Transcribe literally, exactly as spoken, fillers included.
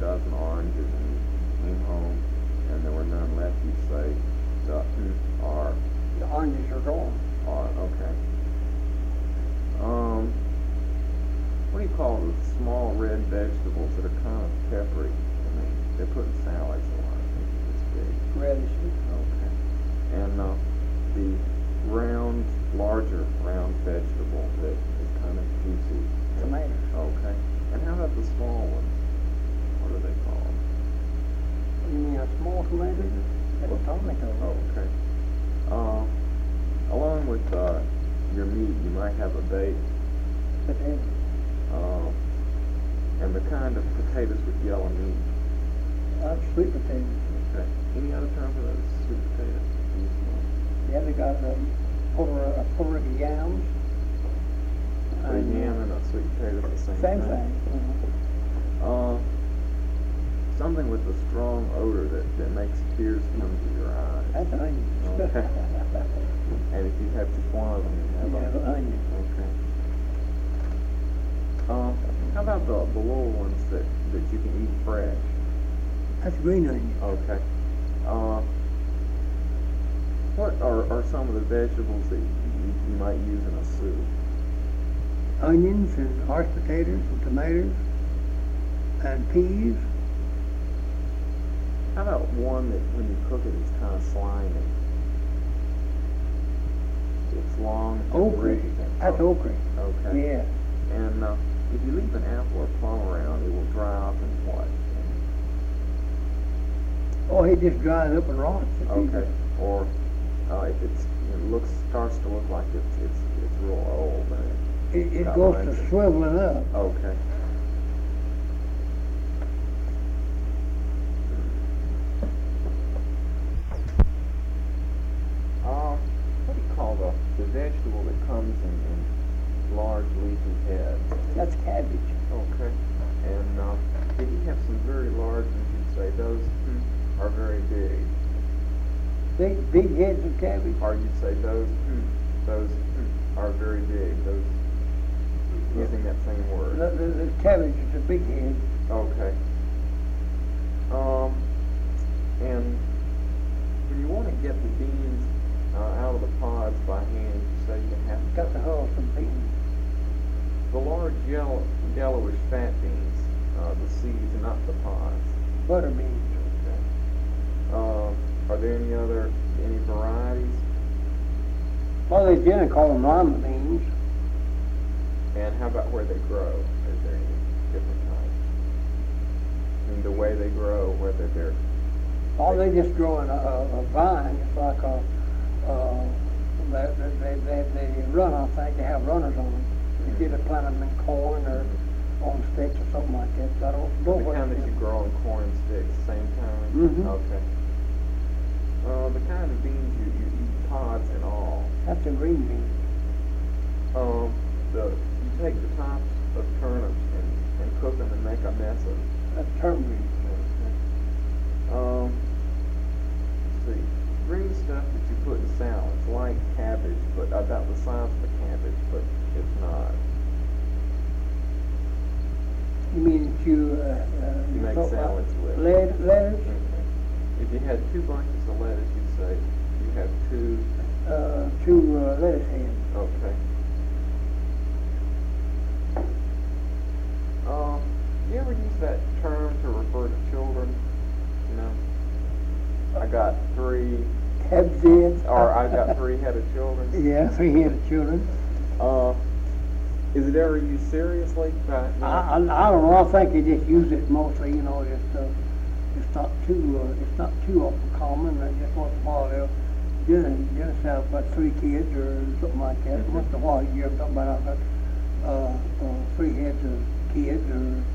dozen oranges and you came home and there were none left, you'd say, the mm, are. The oranges are gone. Are, okay. Um, what do you call the small red vegetables that are kind of peppery? I mean, they're put in salads a lot. I think it's big. Radishes. Okay. And uh, the round, larger round vegetable that is kind of juicy. Tomatoes. Okay. And how about the small ones? What are they called? You mean a small tomato? That's a tomato. Oh, okay. Uh, along with uh, your meat, you might have a baked, Potato. uh, and the kind of potatoes with yellow meat. Uh, sweet potatoes. Okay. Any other term for those sweet potatoes? Yeah, they got a porter, a porter of yams. A yam and a sweet potato at the same, Same time. thing. Uh-huh. Uh, something with a strong odor that, that makes tears come to your eyes. That's onion. Okay. And if you have just one of them, you have You have a- onion. Okay. Uh, how about the, the little ones that, that you can eat fresh? That's green onion. Okay. Uh, what are, are some of the vegetables that you, you might use in a soup? Onions and horse potatoes and tomatoes and peas. How about one that when you cook it, it's kind of slimy? It's long. Okra. That's Oh, okra. Okay. Yeah. And uh, if you leave an apple or plum around, it will dry up and what? Oh, it just dries up and rots. Okay. Or uh, if it's it looks starts to look like it's it's it's real old, then it, It, it got goes legs. to swiveling up. Okay. Uh, what do you call the the vegetable that comes in, in large leafy heads? That's cabbage. Okay. And uh, if you have some very large ones, you'd say those hmm, are very big. Big, big heads of cabbage. Or you'd say those hmm, those hmm, are very big. Those using that same word. The, the, the cabbage is a big head. Okay. Um, and when you want to get the beans uh, out of the pods by hand, you say you have to Got to hull some beans. the large yellow, yellowish fat beans, uh, the seeds, not the pods. Butter beans. Okay. Uh, are there any other any varieties? Well, they generally call them lima beans. And how about where they grow? Is there any different types? I mean, the way they grow, whether they're Or they just grow in a, a, a vine. It's like a, uh, they, they, they, they run, I think. They have runners on them. You either plant them in corn or on sticks or something like that. So I don't know the what kind it that you is. grow on corn sticks, same time? Mhm. Okay. Uh, the kind of beans you, you eat pods and all. That's a green bean. Um, the you take the tops of turnips and, and cook them and make a mess of them. That's turnip bean. Okay. Um, let's see. Green stuff that you put in salads, like cabbage, but about the size of a cabbage, but it's not. You mean that you, uh, uh, You make talk about salads with. Lettuce, lettuce, Okay. If you had two bunches of lettuce, you'd say you have two. uh, two uh, lettuce heads. Okay. Um, you ever use that term to refer to children? You know, I got three, Heads heads. or I got three head of children. Yeah, three headed children. Uh, is it ever used seriously? By, you know? I, I, I don't know. I think they just use it mostly. You know, it's uh, it's not too uh, it's not too often common. Uh, just once in a while they'll just just have about three kids or something like that. Mhm. Once in a while you hear them talking about uh, uh, three heads of kids or